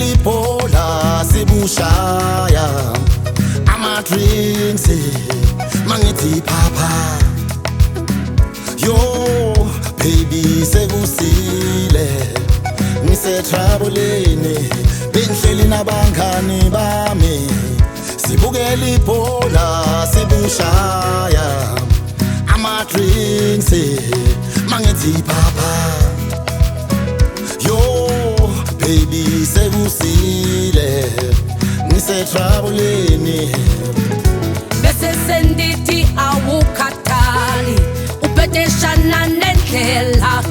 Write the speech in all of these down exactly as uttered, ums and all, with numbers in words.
ibhola sibushaya ama-drinks mangithi phapha. Yo baby sekusile ngisetroubleni bengihleli nabangani bami sibukela ibhola sibushaya ama-drinks mangithi phapha. Yo baby sekusile ngisetroubleni bese sendithi awukhathali ubhedeshana nendlela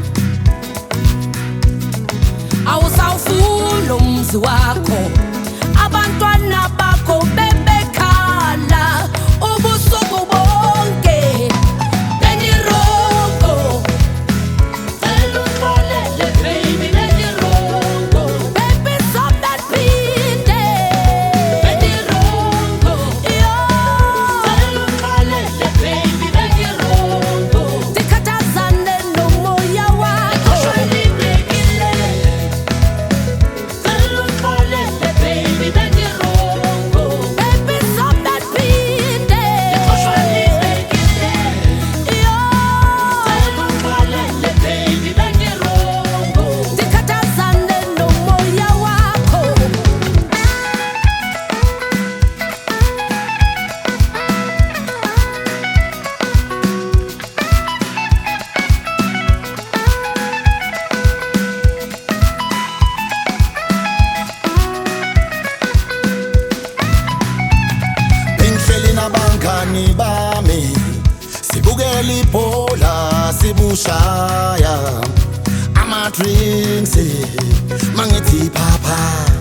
awusawufuni umzi wakho abantwana bakho bebekhala ubusuku bonke benirongo cela uxolele baby benirongo baby stop that phinde benirongo yo cela uxolele baby benirongo tikhathazane nomoya wakho shwalibekile cela uxolele baby benirongo baby stop that phinde shwalibekile yo cela uxolele baby benirongo tikhathazane nomoya wakho. bengihleli nabangani bami sibukela ibhola sibushaya ama-drinks mangithi phapha.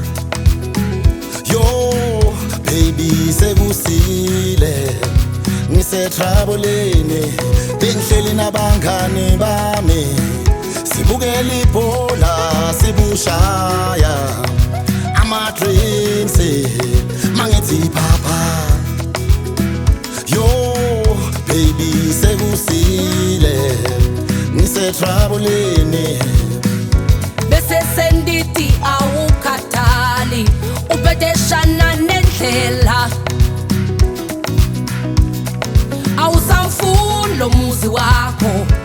Yo baby sekusile ngisetroubleni bengihleli nabangani bami sibukela ibhola sibushaya ama-drinks mangithi phapha. Yo baby sekusile ngisetroubleni bese sendithi awukhathali ubhedeshana nendlela awusawufuni lo muzi wakho